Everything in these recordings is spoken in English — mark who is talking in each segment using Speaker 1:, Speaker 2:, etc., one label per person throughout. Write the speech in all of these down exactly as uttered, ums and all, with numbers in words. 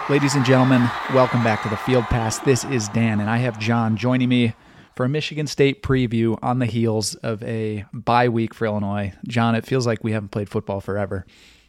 Speaker 1: Ladies and gentlemen, welcome back to the Field Pass. This is Dan, and I have John joining me for a Michigan State preview on the heels of a bye week for Illinois. John, it feels like we haven't played football forever.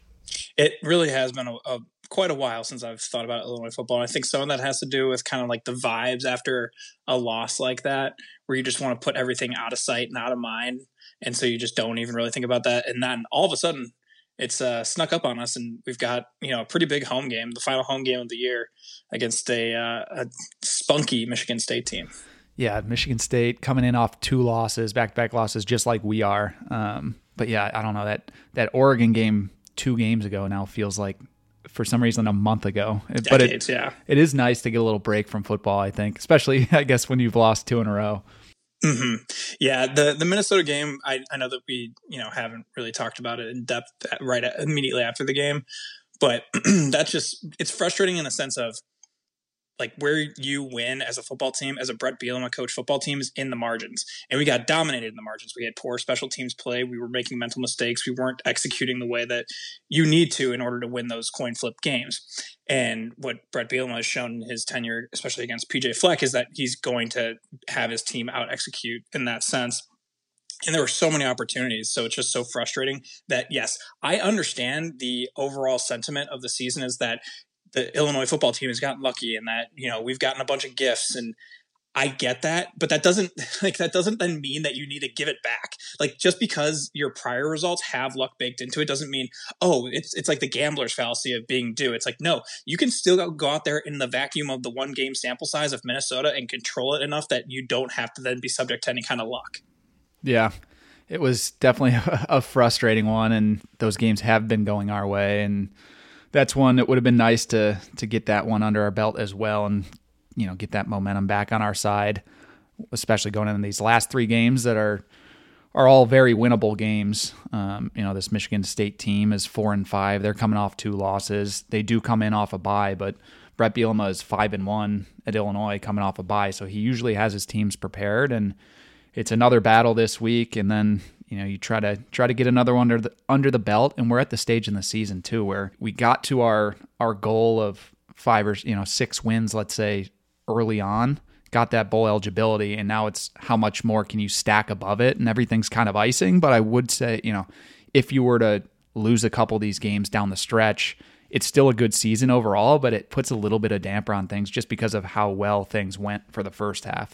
Speaker 2: It really has been a, a quite a while since I've thought about Illinois football. And I think some of that has to do with kind of like the vibes after a loss like that, where you just want to put everything out of sight and out of mind. And so you just don't even really think about that. And then all of a sudden, it's uh, snuck up on us, and we've got, you know, a pretty big home game, the final home game of the year against a, uh, a spunky Michigan State team.
Speaker 1: Yeah, Michigan State coming in off two losses, back-to-back losses, just like we are. Um, but yeah, I don't know, that that Oregon game two games ago now feels like, for some reason, a month ago.
Speaker 2: Decades,
Speaker 1: but it,
Speaker 2: yeah.
Speaker 1: It is nice to get a little break from football, I think, especially, I guess, when you've lost two in a row.
Speaker 2: Mm-hmm. Yeah, the the Minnesota game, I, I know that we, you know, haven't really talked about it in depth right at, immediately after the game, but that's just, it's frustrating in the sense of, like, where you win as a football team, as a Brett Bielema coach football team, is in the margins. And we got dominated in the margins. We had poor special teams play. We were making mental mistakes. We weren't executing the way that you need to in order to win those coin flip games. And what Brett Bielema has shown in his tenure, especially against P J Fleck, is that he's going to have his team out execute in that sense. And there were so many opportunities. So it's just so frustrating that, yes, I understand the overall sentiment of the season is that the Illinois football team has gotten lucky and that, you know, we've gotten a bunch of gifts, and I get that, but that doesn't like that doesn't then mean that you need to give it back. Like, just because your prior results have luck baked into it doesn't mean, oh, it's it's like the gambler's fallacy of being due. It's like, no, you can still go, go out there in the vacuum of the one game sample size of Minnesota and control it enough that you don't have to then be subject to any kind of luck.
Speaker 1: Yeah. It was definitely a, a frustrating one, and those games have been going our way, and that's one that would have been nice to to get that one under our belt as well, and, you know, get that momentum back on our side, especially going into these last three games that are are all very winnable games. Um, you know, this Michigan State team is four and five. They're coming off two losses. They do come in off a bye, but Brett Bielema is five and one at Illinois coming off a bye, so he usually has his teams prepared, and it's another battle this week, and then, you know, you try to try to get another one under the under the belt, and we're at the stage in the season too where we got to our our goal of five or you know six wins, let's say, early on, got that bowl eligibility, and now it's how much more can you stack above it, and everything's kind of icing. But I would say, you know, if you were to lose a couple of these games down the stretch, it's still a good season overall, but it puts a little bit of damper on things just because of how well things went for the first half.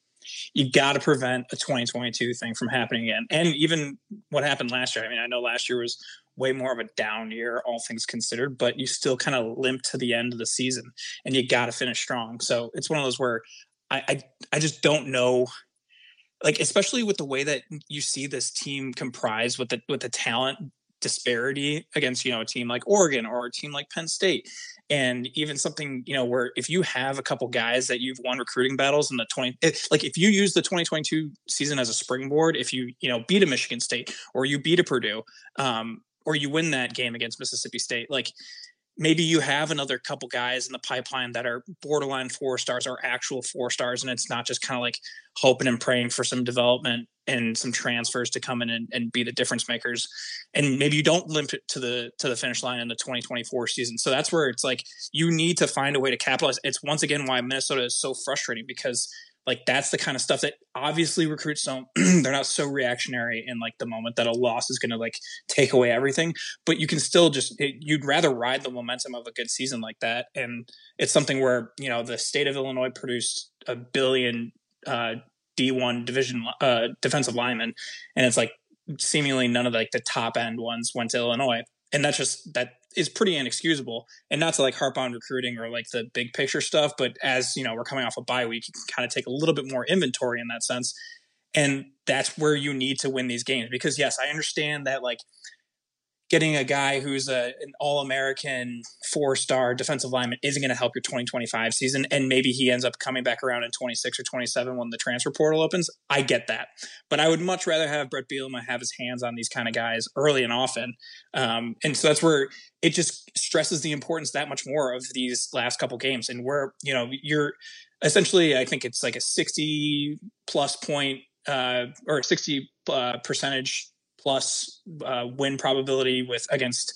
Speaker 2: You got to prevent a twenty twenty-two thing from happening again. And even what happened last year. I mean, I know last year was way more of a down year, all things considered, but you still kind of limp to the end of the season, and you got to finish strong. So it's one of those where I, I, I just don't know, like, especially with the way that you see this team comprised with the, with the talent disparity against, you know, a team like Oregon or a team like Penn State. And even something, you know, where if you have a couple guys that you've won recruiting battles in the twenty, it, like if you use the twenty twenty-two season as a springboard, if you, you know, beat a Michigan State or you beat a Purdue, um, or you win that game against Mississippi State, like maybe you have another couple guys in the pipeline that are borderline four stars or actual four stars. And it's not just kind of like hoping and praying for some development and some transfers to come in and, and be the difference makers. And maybe you don't limp it to the, to the finish line in the twenty twenty-four season. So that's where it's like, you need to find a way to capitalize. It's once again why Minnesota is so frustrating, because like, that's the kind of stuff that obviously recruits don't, they're not so reactionary in like the moment that a loss is going to like take away everything, but you can still just, it, you'd rather ride the momentum of a good season like that. And it's something where, you know, the state of Illinois produced a billion uh, D one division uh, defensive linemen. And it's like seemingly none of like the top end ones went to Illinois. And that's just, that is pretty inexcusable. And not to like harp on recruiting or like the big picture stuff, but as you know, we're coming off a bye week, you can kind of take a little bit more inventory in that sense. And that's where you need to win these games, because yes, I understand that like getting a guy who's a, an all-American four-star defensive lineman isn't going to help your twenty twenty-five season. And maybe he ends up coming back around in twenty-six or twenty-seven when the transfer portal opens. I get that. But I would much rather have Brett Bielema have his hands on these kind of guys early and often. Um, and so that's where it just stresses the importance that much more of these last couple games. And where, you know, you're essentially, I think it's like a sixty plus point uh, or sixty uh, percentage plus uh, win probability with against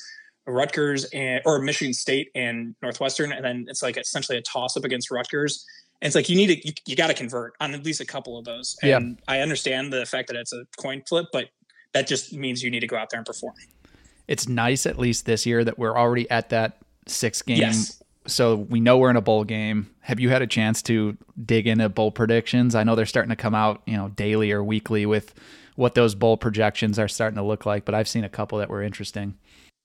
Speaker 2: Rutgers and or Michigan State and Northwestern, and then it's like essentially a toss up against Rutgers. And it's like you need to you, you got to convert on at least a couple of those. And yeah. I understand the fact that it's a coin flip, but that just means you need to go out there and perform.
Speaker 1: It's nice at least this year that we're already at that six game.
Speaker 2: Yes.
Speaker 1: So we know we're in a bowl game. Have you had a chance to dig into bowl predictions? I know they're starting to come out, you know, daily or weekly with what those bowl projections are starting to look like, but I've seen a couple that were interesting.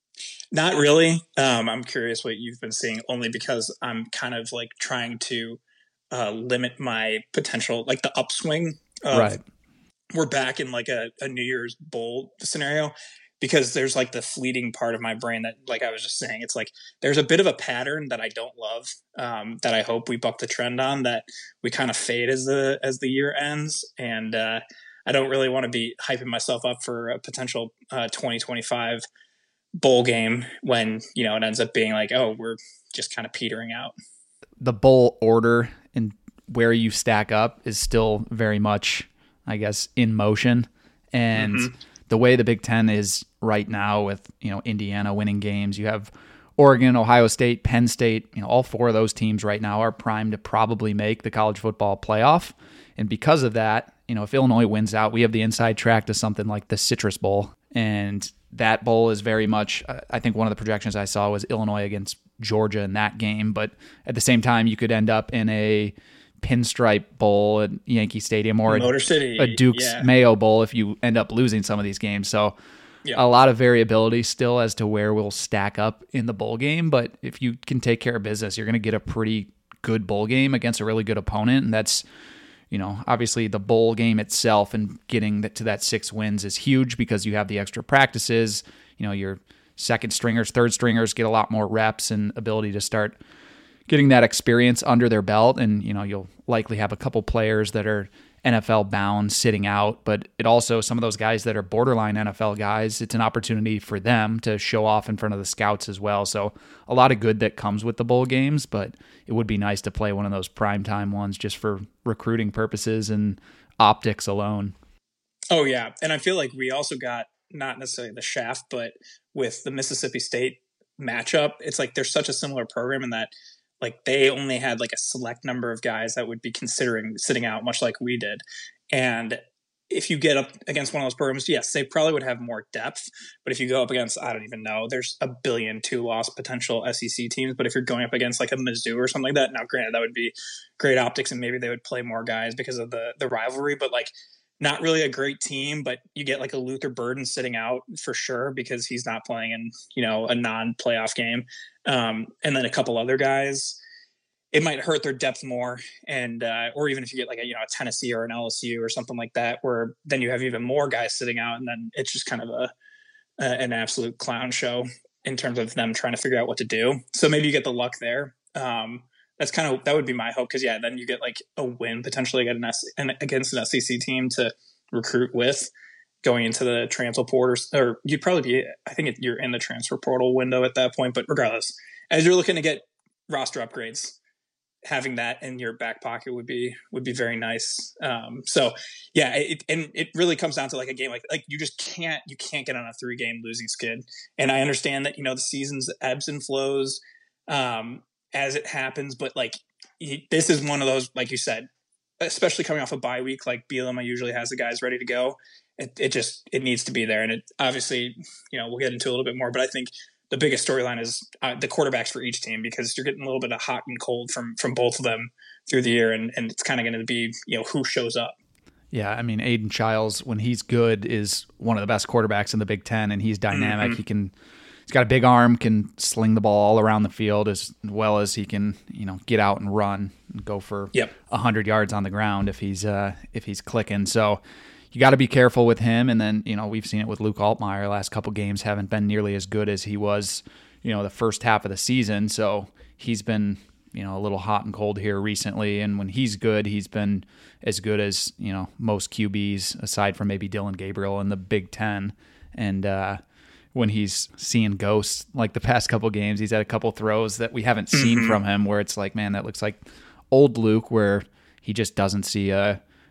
Speaker 2: Not really. Um, I'm curious what you've been seeing, only because I'm kind of like trying to uh, limit my potential, like the upswing. Of,
Speaker 1: right.
Speaker 2: We're back in like a, a New Year's bowl scenario, because there's like the fleeting part of my brain that, like I was just saying, it's like there's a bit of a pattern that I don't love, um, that I hope we buck the trend on, that we kind of fade as the as the year ends. And uh, I don't really want to be hyping myself up for a potential uh, twenty twenty-five bowl game when, you know, it ends up being like, oh, we're just kind of petering out.
Speaker 1: The bowl order and where you stack up is still very much, I guess, in motion. And mm-hmm. the way the Big Ten is right now with, you know, Indiana winning games, you have Oregon, Ohio State, Penn State, you know, all four of those teams right now are primed to probably make the college football playoff. And because of that, you know, if Illinois wins out, we have the inside track to something like the Citrus Bowl. And that bowl is very much, I think one of the projections I saw was Illinois against Georgia in that game. But at the same time, you could end up in a Pinstripe Bowl at Yankee Stadium or
Speaker 2: Motor
Speaker 1: a,
Speaker 2: City.
Speaker 1: a Duke's
Speaker 2: yeah.
Speaker 1: Mayo Bowl if you end up losing some of these games. So yeah. a lot of variability still as to where we'll stack up in the bowl game. But if you can take care of business, you're going to get a pretty good bowl game against a really good opponent. And that's, you know, obviously the bowl game itself and getting to that six wins is huge because you have the extra practices. You know, your second stringers, third stringers get a lot more reps and ability to start getting that experience under their belt. And, you know, you'll likely have a couple players that are N F L bound sitting out, but it also, some of those guys that are borderline N F L guys, it's an opportunity for them to show off in front of the scouts as well. So a lot of good that comes with the bowl games, but it would be nice to play one of those primetime ones just for recruiting purposes and optics alone.
Speaker 2: Oh yeah. And I feel like we also got not necessarily the shaft, but with the Mississippi State matchup, it's like there's such a similar program in that like they only had like a select number of guys that would be considering sitting out, much like we did. And if you get up against one of those programs, yes, they probably would have more depth. But if you go up against, I don't even know, there's a billion two-loss potential S E C teams. But if you're going up against like a Mizzou or something like that, now granted, that would be great optics and maybe they would play more guys because of the the rivalry. But like not really a great team, but you get like a Luther Burden sitting out for sure because he's not playing in, you know, a non-playoff game. Um, and then a couple other guys, it might hurt their depth more. And, uh, or even if you get like a, you know, a Tennessee or an L S U or something like that, where then you have even more guys sitting out and then it's just kind of a, a an absolute clown show in terms of them trying to figure out what to do. So maybe you get the luck there. Um, that's kind of, that would be my hope. Cause yeah, then you get like a win potentially against an, S- an, against an S E C team to recruit with going into the transfer portal, or you'd probably be, I think it, you're in the transfer portal window at that point, but regardless, as you're looking to get roster upgrades, having that in your back pocket would be, would be very nice. Um, so yeah, it, and it really comes down to like a game, like, like you just can't, you can't get on a three game losing skid. And I understand that, you know, the season's ebbs and flows, um, as it happens, but like this is one of those, like you said, especially coming off a bye week, like Bielema usually has the guys ready to go. It, it just, it needs to be there. And it obviously, you know, we'll get into a little bit more, but I think the biggest storyline is uh, the quarterbacks for each team, because you're getting a little bit of hot and cold from, from both of them through the year. And, and it's kind of going to be, you know, who shows up.
Speaker 1: Yeah. I mean, Aiden Childs, when he's good, is one of the best quarterbacks in the Big Ten, and he's dynamic. Mm-hmm. He can, he's got a big arm, can sling the ball all around the field as well as he can, you know, get out and run and go for
Speaker 2: yep.
Speaker 1: one hundred yards on the ground if he's uh, if he's clicking. So you got to be careful with him. And then, you know, we've seen it with Luke Altmaier. Last couple games haven't been nearly as good as he was, you know, the first half of the season. So he's been, you know, a little hot and cold here recently. And when he's good, he's been as good as, you know, most Q Bs aside from maybe Dylan Gabriel in the Big Ten. And, uh, when he's seeing ghosts like the past couple games, he's had a couple throws that we haven't seen mm-hmm. from him where it's like, man, that looks like old Luke, where he just doesn't see a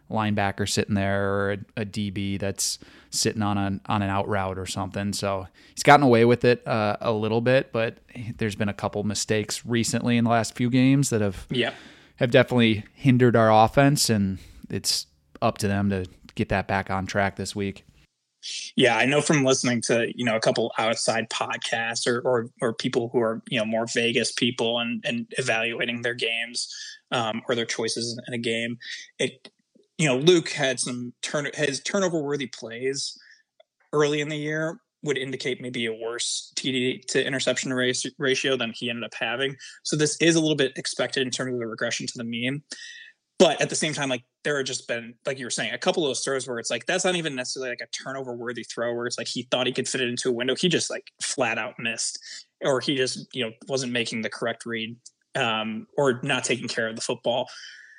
Speaker 1: linebacker sitting there or a, a D B that's sitting on an on an out route or something. So he's gotten away with it uh, a little bit, but there's been a couple mistakes recently in the last few games that have
Speaker 2: yeah.
Speaker 1: have definitely hindered our offense, and it's up to them to get that back on track this week.
Speaker 2: Yeah, I know from listening to, you know, a couple outside podcasts or or, or people who are, you know, more Vegas people and, and evaluating their games um, or their choices in a game. It, you know, Luke had some turn his turnover worthy plays early in the year would indicate maybe a worse T D to interception ratio than he ended up having. So this is a little bit expected in terms of the regression to the mean. But at the same time, like there have just been, like you were saying, a couple of those throws where it's like, that's not even necessarily like a turnover worthy throw where it's like he thought he could fit it into a window. He just like flat out missed, or he just, you know, wasn't making the correct read um, or not taking care of the football.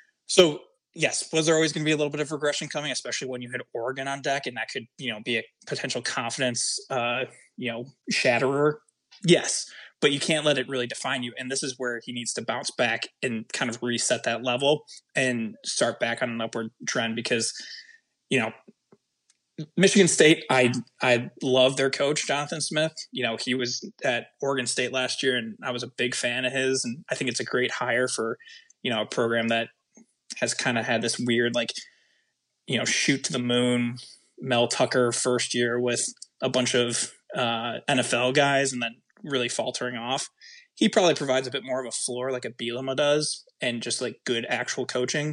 Speaker 2: So yes, was there always going to be a little bit of regression coming, especially when you had Oregon on deck and that could, you know, be a potential confidence, uh, you know, shatterer? Yes. But you can't let it really define you. And this is where he needs to bounce back and kind of reset that level and start back on an upward trend because, you know, Michigan State, I I love their coach, Jonathan Smith. You know, he was at Oregon State last year, and I was a big fan of his. And I think it's a great hire for, you know, a program that has kind of had this weird, like, you know, shoot to the moon, Mel Tucker first year with a bunch of uh, N F L guys and then really faltering off. He probably provides a bit more of a floor like a Bielema does and just like good actual coaching.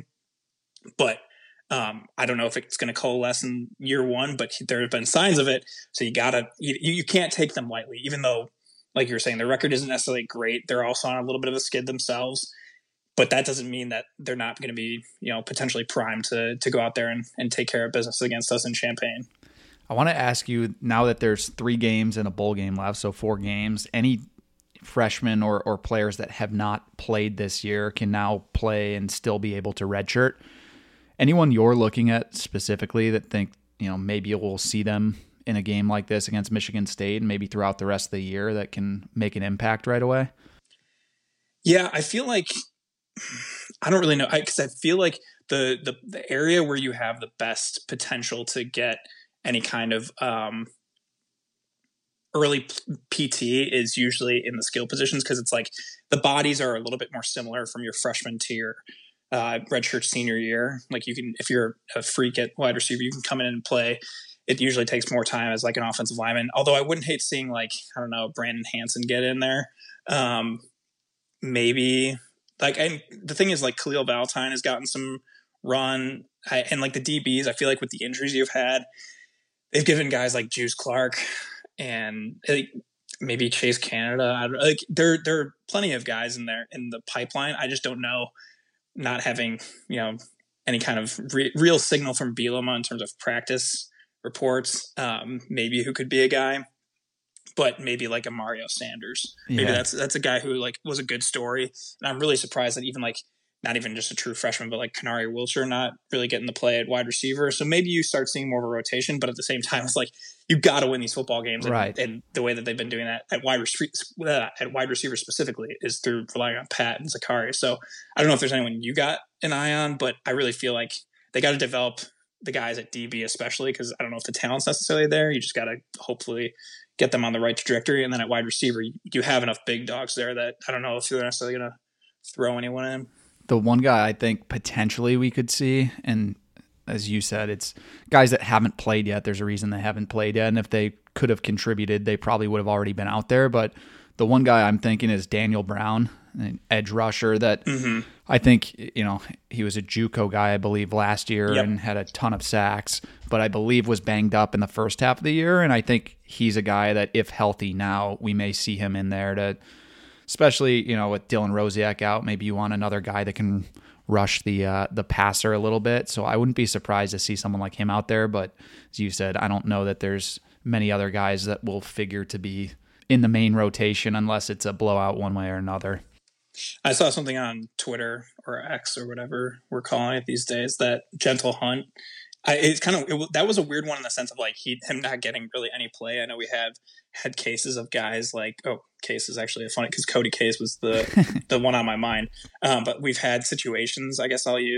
Speaker 2: But um, I don't know if it's going to coalesce in year one, but there have been signs of it. So you gotta, you, you can't take them lightly, even though, like you were saying, their record isn't necessarily great. They're also on a little bit of a skid themselves, but that doesn't mean that they're not going to be, you know, potentially primed to, to go out there and, and take care of business against us in Champaign.
Speaker 1: I want to ask you, now that there's three games and a bowl game left, so four games, any freshmen or, or players that have not played this year can now play and still be able to redshirt. Anyone you're looking at specifically that think, you know, maybe we'll see them in a game like this against Michigan State and maybe throughout the rest of the year that can make an impact right away?
Speaker 2: Yeah, I feel like, I don't really know, because I, I feel like the, the the area where you have the best potential to get any kind of um, early P T is usually in the skill positions because it's like the bodies are a little bit more similar from your freshman to your uh, redshirt senior year. Like you can, if you're a freak at wide receiver, you can come in and play. It usually takes more time as like an offensive lineman. Although I wouldn't hate seeing like, I don't know, Brandon Hansen get in there. Um, maybe like, and the thing is like Khalil Valentine has gotten some run I, and like the D Bs, I feel like with the injuries you've had, they've given guys like Juice Clark and like, maybe Chase Canada. I don't, like there, there are plenty of guys in there in the pipeline. I just don't know, not having, you know, any kind of re- real signal from Bielema in terms of practice reports. Um, maybe who could be a guy, but maybe like a Mario Sanders. Maybe
Speaker 1: Yeah.
Speaker 2: that's that's a guy who like was a good story. And I'm really surprised that even like not even just a true freshman, but like Kanari Wilcher not really getting the play at wide receiver. So maybe you start seeing more of a rotation, but at the same time, it's like you got to win these football games, and,
Speaker 1: Right.
Speaker 2: and the way that they've been doing that at wide receiver, uh, at wide receiver specifically, is through relying on Pat and Zachary. So I don't know if there's anyone you got an eye on, but I really feel like they got to develop the guys at D B, especially because I don't know if the talent's necessarily there. You just got to hopefully get them on the right trajectory, and then at wide receiver, you have enough big dogs there that I don't know if they're necessarily going to throw anyone in.
Speaker 1: The one guy I think potentially we could see, and as you said, it's guys that haven't played yet. There's a reason they haven't played yet, and if they could have contributed, they probably would have already been out there. But the one guy I'm thinking is Daniel Brown, an edge rusher that
Speaker 2: Mm-hmm.
Speaker 1: I think, you know, he was a JUCO guy, I believe, last year
Speaker 2: Yep.
Speaker 1: and had a ton of sacks, but I believe was banged up in the first half of the year. And I think he's a guy that, if healthy now, we may see him in there to, especially, you know, with Dylan Rosiak out, maybe you want another guy that can rush the uh, the passer a little bit. So I wouldn't be surprised to see someone like him out there. But as you said, I don't know that there's many other guys that will figure to be in the main rotation unless it's a blowout one way or another.
Speaker 2: I saw something on Twitter or X or whatever we're calling it these days that Gentle Hunt, I, it's kind of, it, that was a weird one in the sense of like he, him not getting really any play. I know we have had cases of guys like, oh, Case is actually funny because Cody Case was the, the one on my mind. Um, but we've had situations, I guess I'll use,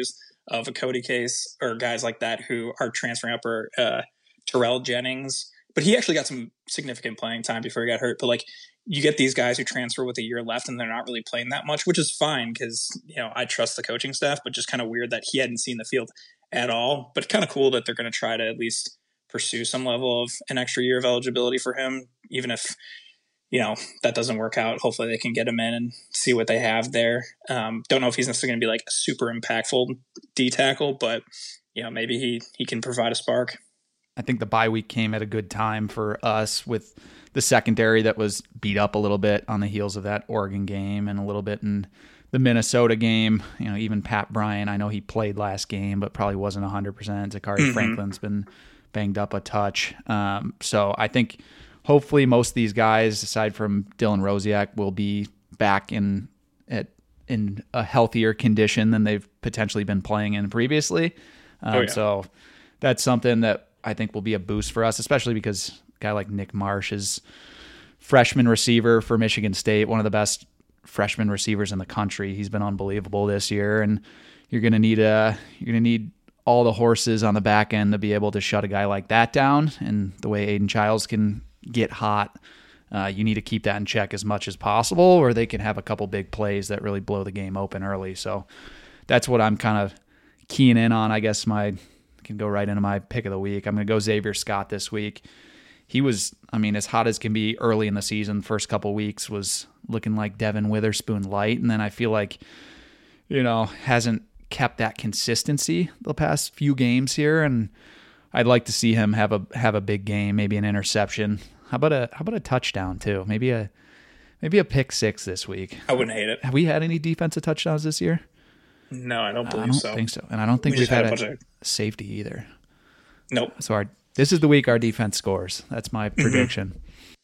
Speaker 2: of a Cody Case or guys like that who are transferring up, or uh, Terrell Jennings. But he actually got some significant playing time before he got hurt. But like, you get these guys who transfer with a year left and they're not really playing that much, which is fine because, you know, I trust the coaching staff, but just kind of weird that he hadn't seen the field at all. But kind of cool that they're going to try to at least pursue some level of an extra year of eligibility for him, even if, you know, that doesn't work out. Hopefully they can get him in and see what they have there. Um, don't know if he's necessarily going to be like a super impactful D tackle, but, you know, maybe he, he can provide a spark.
Speaker 1: I think the bye week came at a good time for us with the secondary that was beat up a little bit on the heels of that Oregon game and a little bit in the Minnesota game. You know, even Pat Bryant, I know he played last game, but probably wasn't one hundred percent. Zachary mm-hmm. Franklin's been banged up a touch. Um, so I think hopefully most of these guys, aside from Dylan Rosiak, will be back in at in a healthier condition than they've potentially been playing in previously. Um, oh, yeah. So that's something that I think will be a boost for us, especially because a guy like Nick Marsh is freshman receiver for Michigan State, one of the best freshman receivers in the country. He's been unbelievable this year, and you're going to need a you're going to need all the horses on the back end to be able to shut a guy like that down. And the way Aiden Childs can get hot, uh, you need to keep that in check as much as possible, or they can have a couple big plays that really blow the game open early. So that's what I'm kind of keying in on. I guess my can go right into my pick of the week. I'm going to go Xavier Scott this week. He was, I mean, as hot as can be early in the season. First couple weeks was looking like Devin Witherspoon light, and then I feel like, you know, hasn't kept that consistency the past few games here, and I'd like to see him have a have a big game, maybe an interception. How about a how about a touchdown too? Maybe a maybe a pick six this week.
Speaker 2: I wouldn't hate it.
Speaker 1: Have we had any defensive touchdowns this year?
Speaker 2: No, I don't believe
Speaker 1: I don't
Speaker 2: so.
Speaker 1: think so. And I don't think
Speaker 2: we
Speaker 1: we've had, had
Speaker 2: a,
Speaker 1: a, a safety either.
Speaker 2: Nope.
Speaker 1: So our, this is the week our defense scores. That's my prediction.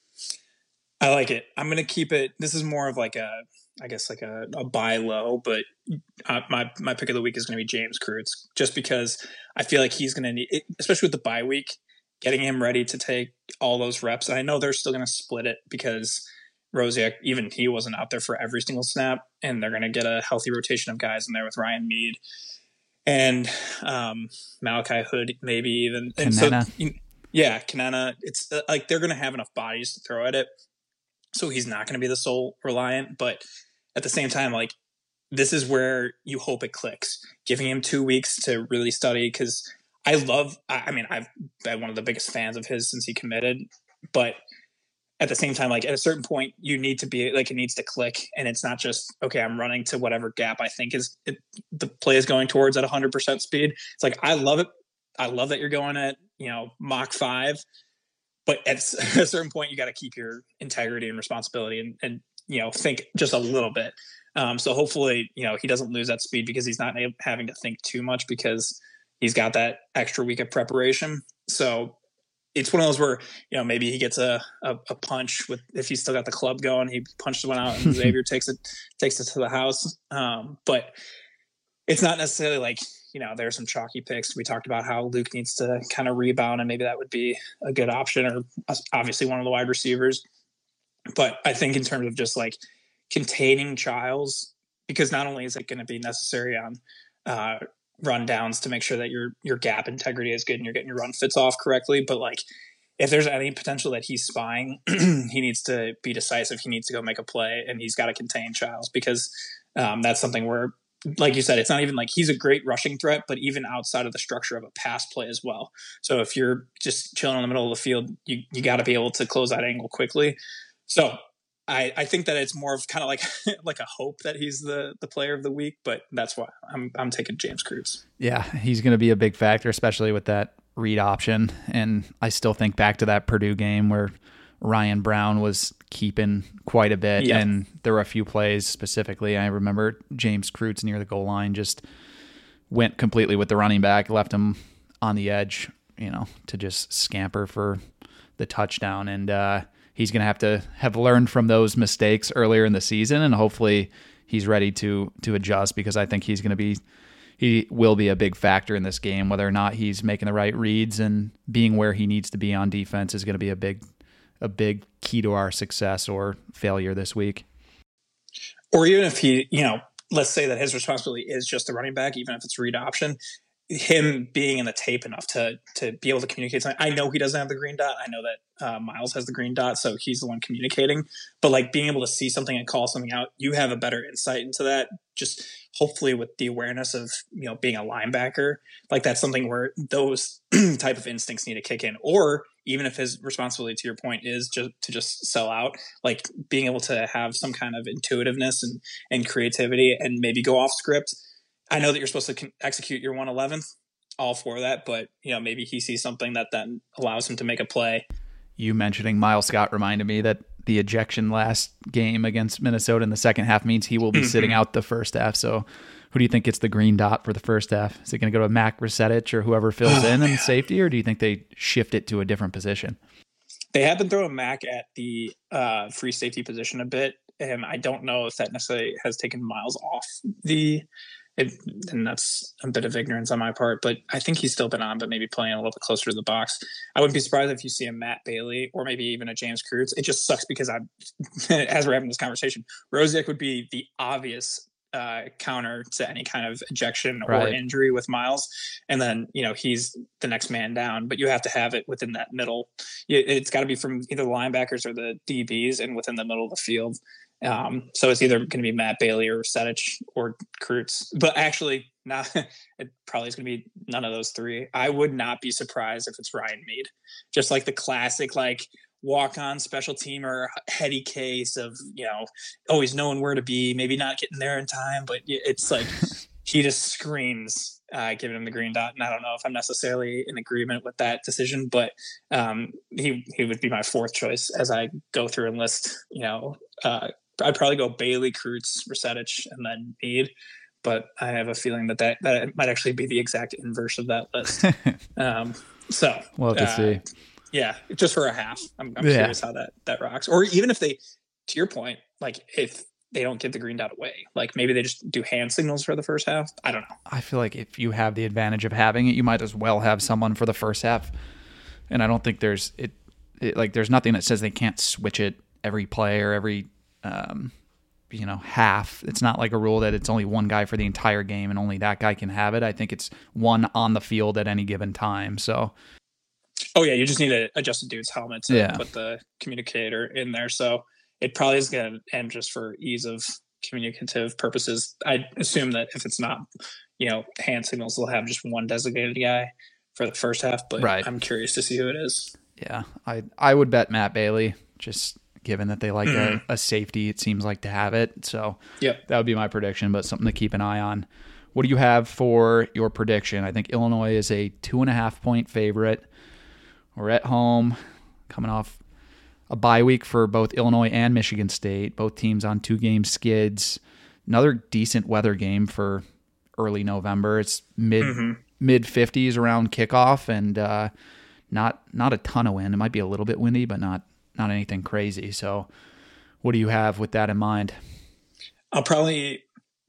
Speaker 2: I like it. I'm going to keep it. This is more of like a, I guess like a, a buy low, but uh, my, my pick of the week is going to be James Cruz, just because I feel like he's going to need, especially with the bye week, getting him ready to take all those reps. And I know they're still going to split it because Rosiak, even he wasn't out there for every single snap, and they're going to get a healthy rotation of guys in there with Ryan Mead and um, Malachi Hood, maybe even. And
Speaker 1: Kanana.
Speaker 2: So, yeah, Kanana. It's uh, like they're going to have enough bodies to throw at it, so he's not going to be the sole reliant. But at the same time, like, this is where you hope it clicks, giving him two weeks to really study, because I love. I mean, I've been one of the biggest fans of his since he committed, but at the same time, like at a certain point, you need to be like, it needs to click, and it's not just, okay, I'm running to whatever gap I think is it, the play is going towards at one hundred percent speed. It's like, I love it. I love that you're going at, you know, Mach five, but at a certain point, you got to keep your integrity and responsibility and, and, you know, think just a little bit. Um, so hopefully, you know, he doesn't lose that speed because he's not having to think too much because he's got that extra week of preparation. So it's one of those where, you know, maybe he gets a, a, a punch with, if he's still got the club going, he punched one out and Xavier takes it, takes it to the house. Um, but it's not necessarily like, you know, there's some chalky picks. We talked about how Luke needs to kind of rebound, and maybe that would be a good option, or obviously one of the wide receivers. But I think in terms of just like containing Childs, because not only is it going to be necessary on uh, run downs to make sure that your your gap integrity is good and you're getting your run fits off correctly, but like if there's any potential that he's spying, he needs to be decisive. He needs to go make a play, and he's got to contain Childs, because um, that's something where, like you said, it's not even like he's a great rushing threat, but even outside of the structure of a pass play as well. So if you're just chilling in the middle of the field, you you got to be able to close that angle quickly. So I, I think that it's more of kind of like like a hope that he's the, the player of the week, but that's why I'm I'm taking James Cruz.
Speaker 1: Yeah, he's going to be a big factor, especially with that read option. And I still think back to that Purdue game where Ryan Brown was keeping quite a bit, yep. and there were a few plays specifically. I remember James Cruz near the goal line just went completely with the running back, left him on the edge, you know, to just scamper for the touchdown. And uh, he's going to have to have learned from those mistakes earlier in the season, and hopefully he's ready to to adjust, because I think he's going to be he will be a big factor in this game. Whether or not he's making the right reads and being where he needs to be on defense is going to be a big a big key to our success or failure this week.
Speaker 2: Or even if he, you know, let's say that his responsibility is just the running back, even if it's read option, him being in the tape enough to to be able to communicate something. I know he doesn't have the green dot. I know that uh, Miles has the green dot, so he's the one communicating. But like being able to see something and call something out, you have a better insight into that. Just hopefully with the awareness of, you know, being a linebacker, like that's something where those type of instincts need to kick in. Or even if his responsibility, to your point, is just to just sell out, like being able to have some kind of intuitiveness and and creativity and maybe go off script. I know that you're supposed to execute your one eleventh, all for that, but you know, maybe he sees something that then allows him to make a play.
Speaker 1: You mentioning Miles Scott reminded me that the ejection last game against Minnesota in the second half means he will be sitting out the first half. So who do you think gets the green dot for the first half? Is it going to go to Mac Resetich or whoever fills oh, in in safety, or do you think they shift it to a different position?
Speaker 2: They have been throwing Mac at the uh, free safety position a bit, and I don't know if that necessarily has taken Miles off the It, and that's a bit of ignorance on my part, but I think he's still been on, but maybe playing a little bit closer to the box. I wouldn't be surprised if you see a Matt Bailey or maybe even a James Cruz. It just sucks because I'm, as we're having this conversation, Rosiak would be the obvious uh, counter to any kind of ejection or
Speaker 1: right.
Speaker 2: injury with Miles. And then, you know, he's the next man down, but you have to have it within that middle. It's got to be from either the linebackers or the D Bs and within the middle of the field. Um, so it's either going to be Matt Bailey or Resetich or Kreutz, but actually not, it probably is going to be none of those three. I would not be surprised if it's Ryan Mead, just like the classic, like walk on special teamer, heady case of, you know, always knowing where to be, maybe not getting there in time, but it's like, he just screams, uh, giving him the green dot. And I don't know if I'm necessarily in agreement with that decision, but, um, he, he would be my fourth choice as I go through and list, you know, uh, I'd probably go Bailey, Kreutz, Resetich, and then Mead. But I have a feeling that that, that might actually be the exact inverse of that list. um, so
Speaker 1: we'll have to
Speaker 2: uh,
Speaker 1: see.
Speaker 2: Yeah, just for a half. I'm, I'm
Speaker 1: yeah.
Speaker 2: curious how that, that rocks. Or even if they, to your point, like if they don't give the green dot away, like maybe they just do hand signals for the first half. I don't know.
Speaker 1: I feel like if you have the advantage of having it, you might as well have someone for the first half. And I don't think there's it, it like there's nothing that says they can't switch it every play or every Um, you know, half. It's not like a rule that it's only one guy for the entire game and only that guy can have it. I think it's one on the field at any given time. So,
Speaker 2: oh yeah, you just need to adjust a dude's helmet to
Speaker 1: yeah.
Speaker 2: put the communicator in there. So it probably is going to end just for ease of communicative purposes. I assume that if it's not, you know, hand signals, they'll have just one designated guy for the first half. But
Speaker 1: right.
Speaker 2: I'm curious to see who it is.
Speaker 1: Yeah, I I would bet Matt Bailey. Just given that they like
Speaker 2: mm.
Speaker 1: a, a safety, it seems like to have it. So
Speaker 2: yep.
Speaker 1: that would be my prediction, but something to keep an eye on. What do you have for your prediction? I think Illinois is a two and a half point favorite. We're at home, coming off a bye week for both Illinois and Michigan State, both teams on two game skids. Another decent weather game for early November. It's mid
Speaker 2: mm-hmm.
Speaker 1: mid fifties around kickoff, and uh, not not a ton of wind. It might be a little bit windy, but not not anything crazy. So what do you have with that in mind?
Speaker 2: I'll probably,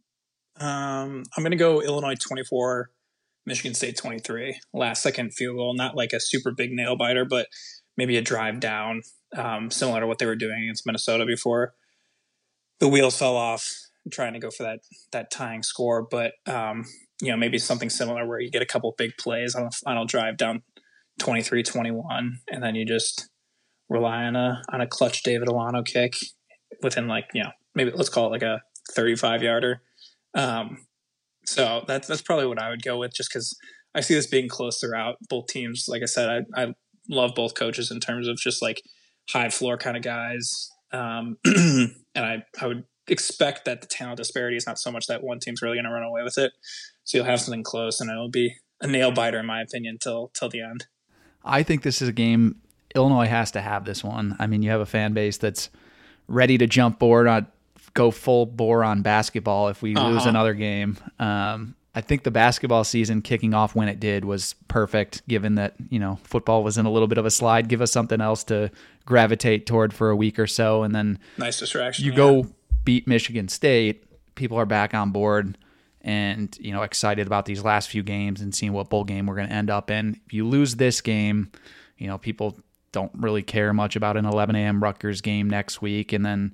Speaker 2: um, I'm going to go Illinois twenty-four, Michigan State twenty-three, last second field goal, not like a super big nail biter, but maybe a drive down, um, similar to what they were doing against Minnesota before the wheels fell off, trying to go for that, that tying score. But, um, you know, maybe something similar where you get a couple big plays on the final drive down twenty-three twenty-one, and then you just rely on a on a clutch David Alano kick within, like, you know, maybe let's call it like a thirty-five yarder. Um, so that's that's probably what I would go with, just because I see this being close throughout. Both teams, like I said, I, I love both coaches in terms of just like high floor kind of guys. Um, and I, I would expect that the talent disparity is not so much that one team's really going to run away with it. So you'll have something close, and it'll be a nail biter, in my opinion, till till the end.
Speaker 1: I think this is a game Illinois has to have this one. I mean, you have a fan base that's ready to jump board on, go full bore on basketball if we uh-huh. lose another game. Um, I think the basketball season kicking off when it did was perfect, given that, you know, football was in a little bit of a slide. Give us something else to gravitate toward for a week or so, and then
Speaker 2: nice distraction.
Speaker 1: You
Speaker 2: yeah.
Speaker 1: go beat Michigan State. People are back on board and, you know, excited about these last few games and seeing what bowl game we're going to end up in. If you lose this game, you know, people don't really care much about an eleven a.m. Rutgers game next week, and then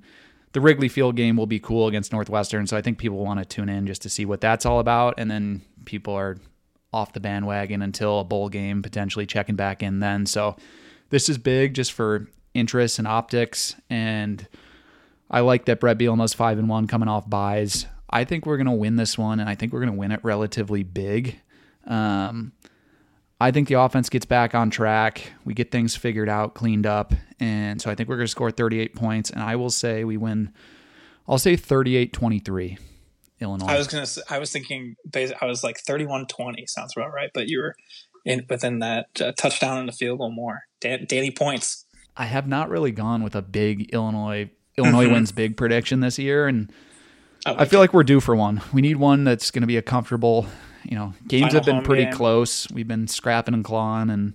Speaker 1: the Wrigley Field game will be cool against Northwestern, so I think people want to tune in just to see what that's all about, and then people are off the bandwagon until a bowl game, potentially checking back in then. So this is big just for interest and optics, and I like that Brett Bielema's five and one coming off buys. I think we're going to win this one, and I think we're going to win it relatively big. Um, I think the offense gets back on track. We get things figured out, cleaned up, and so I think we're going to score thirty-eight points, and I will say we win, I'll say thirty-eight twenty-three, Illinois.
Speaker 2: I was going to I was thinking, I was like thirty-one twenty, sounds about right, but you were in within that uh, touchdown and the field goal more. Dan, Danny points.
Speaker 1: I have not really gone with a big Illinois, Illinois
Speaker 2: Mm-hmm.
Speaker 1: wins big prediction this year, and
Speaker 2: I, like
Speaker 1: I feel
Speaker 2: it.
Speaker 1: like we're due for one. We need one that's going to be a comfortable, you know, games
Speaker 2: Final
Speaker 1: have been
Speaker 2: home
Speaker 1: pretty
Speaker 2: game.
Speaker 1: close. We've been scrapping and clawing, and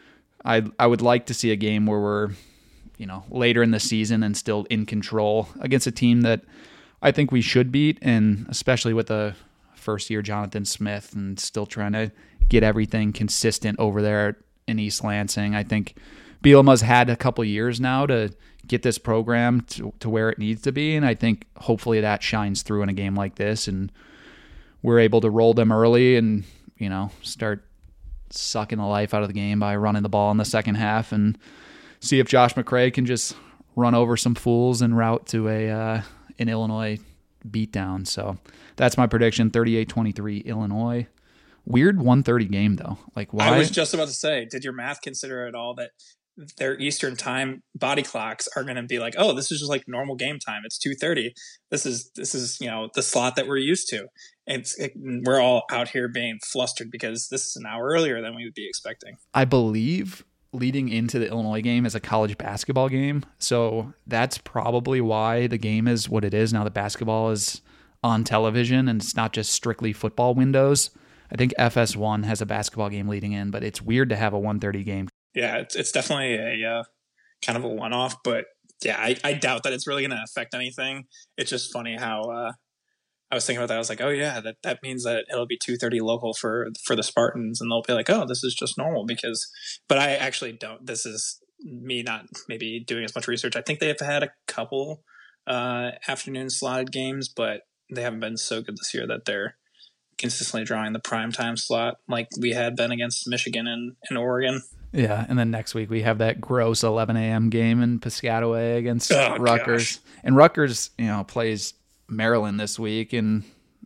Speaker 1: I I would like to see a game where we're, you know, later in the season and still in control against a team that I think we should beat, and especially with the first year Jonathan Smith and still trying to get everything consistent over there in East Lansing. I think Bielema's had a couple years now to get this program to, to where it needs to be, and I think hopefully that shines through in a game like this, and we're able to roll them early and, you know, start sucking the life out of the game by running the ball in the second half, and see if Josh McCray can just run over some fools en route to a uh, an Illinois beatdown. So that's my prediction, thirty-eight twenty-three Illinois. Weird one thirty game, though. Like, why?
Speaker 2: I was just about to say, did your math consider at all that their Eastern time body clocks are going to be like, oh, this is just like normal game time. It's two thirty. This is, this is, you know, the slot that we're used to. And it's, it, we're all out here being flustered because this is an hour earlier than we would be expecting.
Speaker 1: I believe leading into the Illinois game is a college basketball game. So that's probably why the game is what it is. Now the basketball is on television and it's not just strictly football windows. I think F S one has a basketball game leading in, but it's weird to have a one thirty game.
Speaker 2: Yeah, it's, it's definitely a uh, kind of a one-off, but yeah, I, I doubt that it's really going to affect anything. It's just funny how uh, I was thinking about that. I was like, oh yeah, that, that means that it'll be two thirty local for for the Spartans, and they'll be like, oh, this is just normal because. But I actually don't. This is me not maybe doing as much research. I think they have had a couple uh, afternoon slotted games, but they haven't been so good this year that they're consistently drawing the primetime slot like we had been against Michigan and, and Oregon.
Speaker 1: Yeah, and then next week we have that gross eleven a.m. game in Piscataway against
Speaker 2: Oh,
Speaker 1: Rutgers.
Speaker 2: gosh.
Speaker 1: And Rutgers, you know, plays Maryland this week, and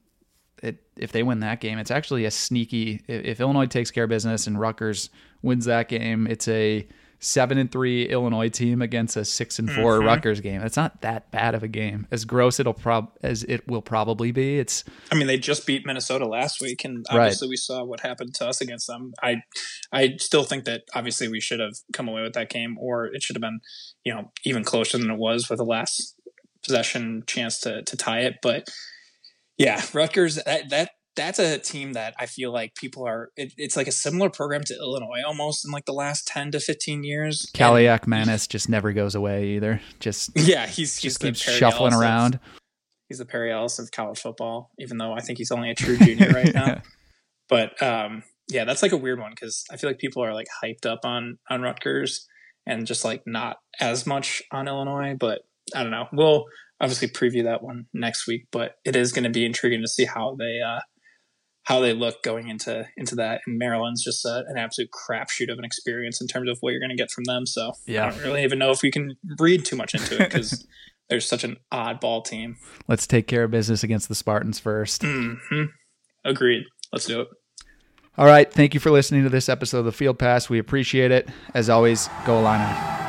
Speaker 1: it if they win that game, it's actually a sneaky. If, if Illinois takes care of business and Rutgers wins that game, it's a seven and three Illinois team against a six and four
Speaker 2: Mm-hmm.
Speaker 1: Rutgers game. It's not that bad of a game. As gross it'll prob as it will probably be. It's
Speaker 2: I mean, they just beat Minnesota last week, and
Speaker 1: Right.
Speaker 2: obviously we saw what happened to us against them. I, I still think that obviously we should have come away with that game, or it should have been, you know, even closer than it was with the last possession chance to to tie it. But yeah, Rutgers, that that that's a team that I feel like people are. It, it's like a similar program to Illinois almost in like the last ten to fifteen years. And-
Speaker 1: Kaliak Manis just never goes away either. Just
Speaker 2: yeah, he's he's
Speaker 1: just
Speaker 2: the
Speaker 1: keeps
Speaker 2: Perry
Speaker 1: shuffling
Speaker 2: Ellis of-
Speaker 1: around.
Speaker 2: He's the Perry Ellis of college football, even though I think he's only a true junior right now. But um, yeah, that's like a weird one because I feel like people are like hyped up on on Rutgers and just like not as much on Illinois. But I don't know. We'll obviously preview that one next week. But it is going to be intriguing to see how they uh, how they look going into into that. And Maryland's just a, an absolute crapshoot of an experience in terms of what you're going to get from them. So
Speaker 1: Yeah.
Speaker 2: I don't really even know if we can read too much into it because they're such an oddball team.
Speaker 1: Let's take care of business against the Spartans first.
Speaker 2: Mm-hmm. Agreed. Let's do it.
Speaker 1: All right. Thank you for listening to this episode of the Field Pass. We appreciate it. As always, go Illini.